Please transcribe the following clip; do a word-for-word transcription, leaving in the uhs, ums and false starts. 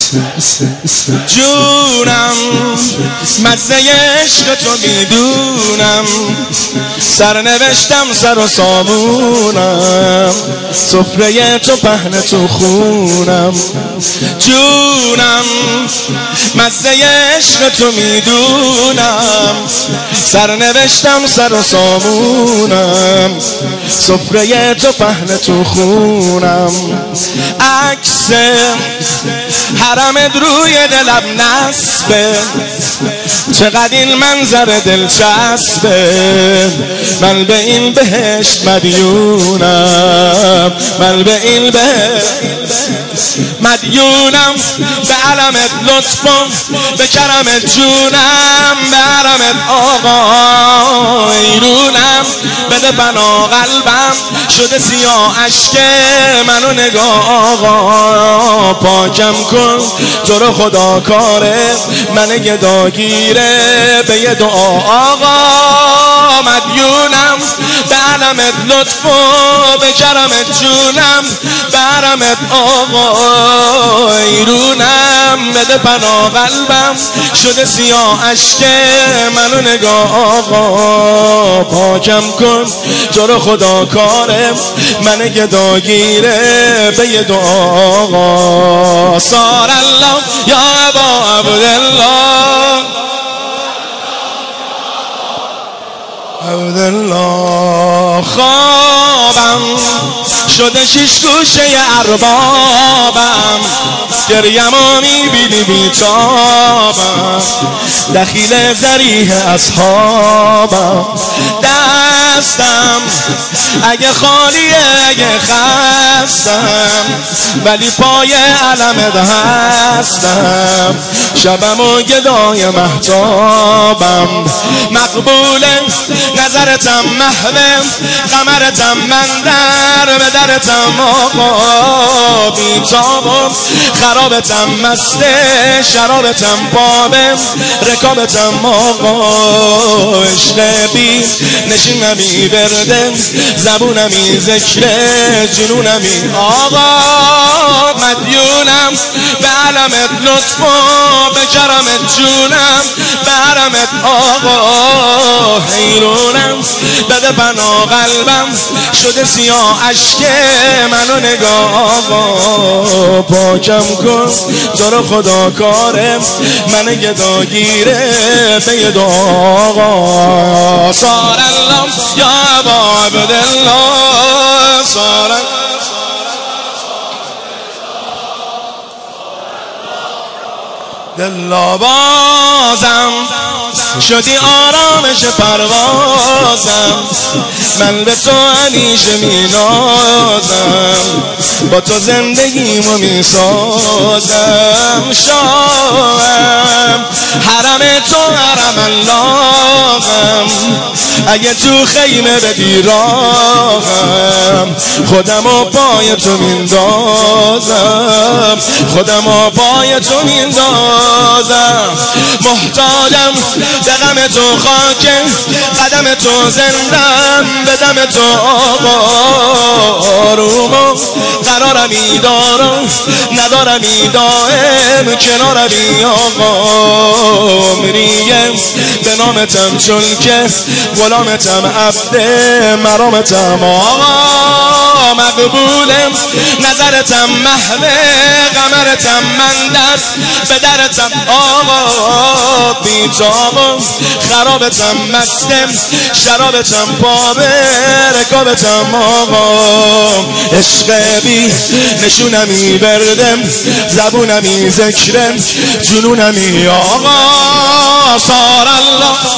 جونم مزه عشق تو میدونم، سرنوشتم سر و سامونم، سفره تو پهن تو خونم. جونم مزه عشق تو میدونم، سرنوشتم سر و سامونم، سفره تو پهن تو خونم. عکس حرمت روی دلم نصبه، چقدر این منظر دلچسبه، من به این بهشت مدیونم، من به این بهشت مدیونم. به علمت لطفم، به کرمت جونم، به حرمت آقا ایرونم. بده بنا قلبم شده سیاه اشک منو نگاه آقا، پاکم کن تو رو خدا کاره من گداگیره به یه دعا آقا. مدیونم به علمت لطف و به کرمت جونم، به حرمت آقا ایرونم. بده پناه قلبم شده سیاه اشک منو نگاه آقا، پاکم کن تو رو خدا کاره من گداگیره به یه دعا آقا. صار الله یا ابا عبدالله، عبدالله. خوابم شده شش گوشه اربابم، گریم و میبینی بیتابم، دخیل ذریح اصحابم. دستم اگه خالیه اگه خستم، ولی پای علمت هستم، شبم و گدای مهتابم. مقبوله نظرتم محوم، قمرتم من در به درتم آقا بیتابم. خرابتم مسته، شرابتم بابم، رکابتم آقا عشق بی نشینمی برده، زبونمی ذکره جنونمی آقا. مدیونم به علمت لطف و به کرمت جونم، به حرمت آقا حیرونم. بده پناه قلبم شده سیاه اشک منو نگاه آقا، پاکم کن تو رو خدا کاره من گداگیره به یه دعا آقا. صار الله یا ابا عبدالله، صار دلا بازم شدی آرامش پروازم، من به تو همیشه مینازم، با تو زندگیمو میسازم. شاهم حرم تو حرم اللهم، اگه تو خیمه بدی راهم، خودمو پای تو میندازم، خودمو پای تو میندازم. محتاجم به غم تو خاکم، قدم تو زندم، به دم تو آقا آرومم. قرارمی دارم ندارمی دائم، کنارمی آقا مریم. به نامتم چون که غلامتم عبد مرامتم آقا. مقبولم نظرتم محوه، قمرتم من دست به درتم آقا بیتابم. خرابتم مستم، شرابتم بابه، رکابتم آقا عشق بی نشونمی بردم، زبونمی ذکرم جنونمی آقا. صار الله